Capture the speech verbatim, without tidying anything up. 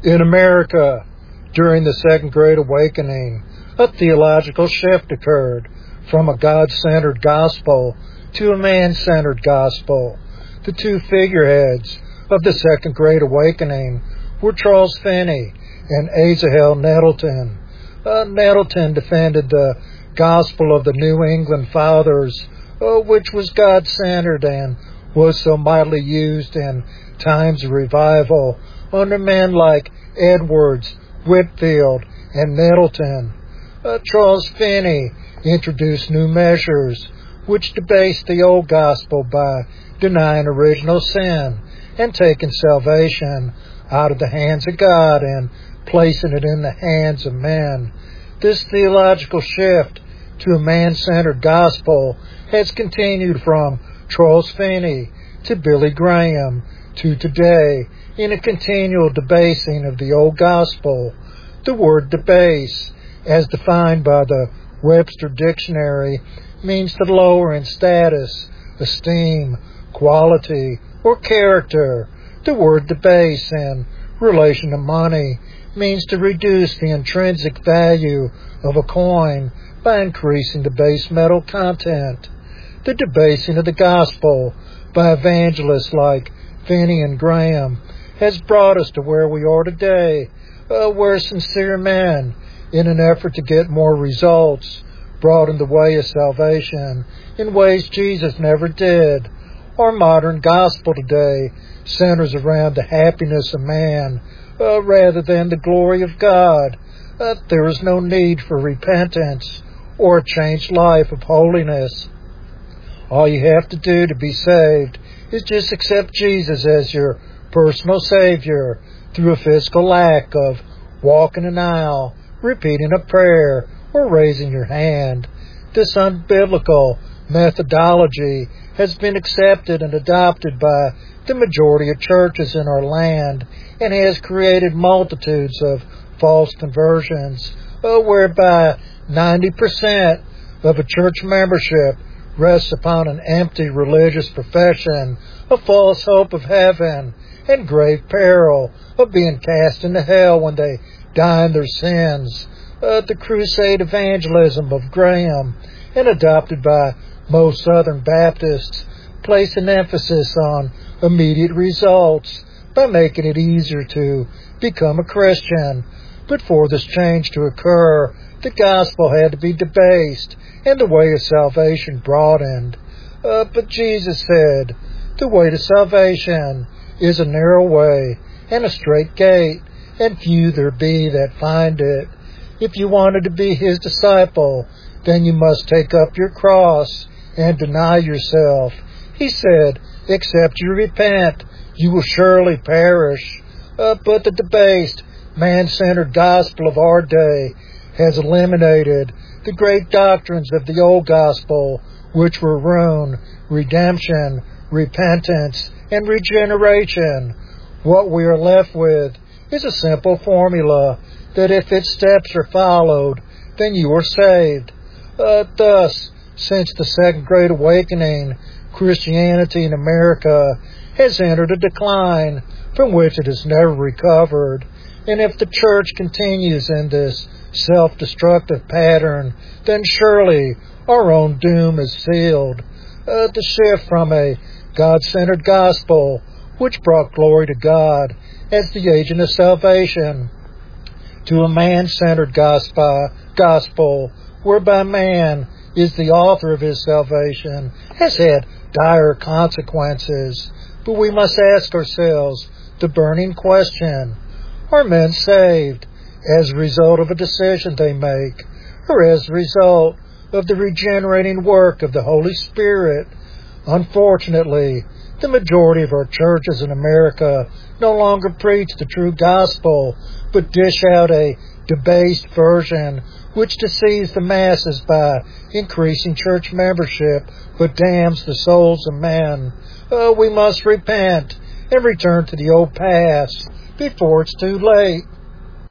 In America, during the Second Great Awakening, a theological shift occurred from a God-centered gospel to a man-centered gospel. The two figureheads of the Second Great Awakening were Charles Finney and Asahel Nettleton. Uh, Nettleton defended the gospel of the New England Fathers, uh, which was God-centered and was so mightily used in times of revival under men like Edwards, Whitefield, and Nettleton. Uh, Charles Finney introduced new measures which debased the old gospel by denying original sin and taking salvation out of the hands of God and placing it in the hands of men. This theological shift to a man-centered gospel has continued from Charles Finney to Billy Graham to today in a continual debasing of the old gospel. The word debase, as defined by the Webster Dictionary, means to lower in status, esteem, quality, or character. The word debase in relation to money means to reduce the intrinsic value of a coin by increasing the base metal content. The debasing of the gospel by evangelists like Finney and Graham has brought us to where we are today, uh, where sincere men, in an effort to get more results, brought in the way of salvation in ways Jesus never did. Our modern gospel today centers around the happiness of man uh, rather than the glory of God. Uh, there is no need for repentance or a changed life of holiness. All you have to do to be saved is just accept Jesus as your personal Savior through a physical act of walking an aisle, repeating a prayer, or raising your hand. This unbiblical methodology has been accepted and adopted by the majority of churches in our land and has created multitudes of false conversions, uh, whereby ninety percent of a church membership rests upon an empty religious profession, a false hope of heaven, and grave peril of being cast into hell when they die in their sins. Uh, the crusade evangelism of Graham, and adopted by most Southern Baptists, place an emphasis on immediate results by making it easier to become a Christian. But for this change to occur, the gospel had to be debased and the way of salvation broadened. Uh, but Jesus said, the way to salvation is a narrow way and a straight gate, and few there be that find it. If you wanted to be his disciple, then you must take up your cross and deny yourself. He said, except you repent, you will surely perish. Uh, but the debased, man-centered gospel of our day has eliminated the great doctrines of the old gospel, which were ruin, redemption, repentance, and regeneration. What we are left with is a simple formula that if its steps are followed, then you are saved. Uh, thus, since the Second Great Awakening, Christianity in America has entered a decline from which it has never recovered. And if the church continues in this self-destructive pattern, then surely our own doom is sealed. Uh, the shift from a God-centered gospel, which brought glory to God as the agent of salvation, to a man-centered gospel, gospel whereby man is the author of his salvation, has had dire consequences. But we must ask ourselves the burning question, are men saved as a result of a decision they make, or as a result of the regenerating work of the Holy Spirit? Unfortunately, the majority of our churches in America no longer preach the true gospel, but dish out a debased version which deceives the masses by increasing church membership, but damns the souls of men. Uh, we must repent and return to the old paths before it's too late.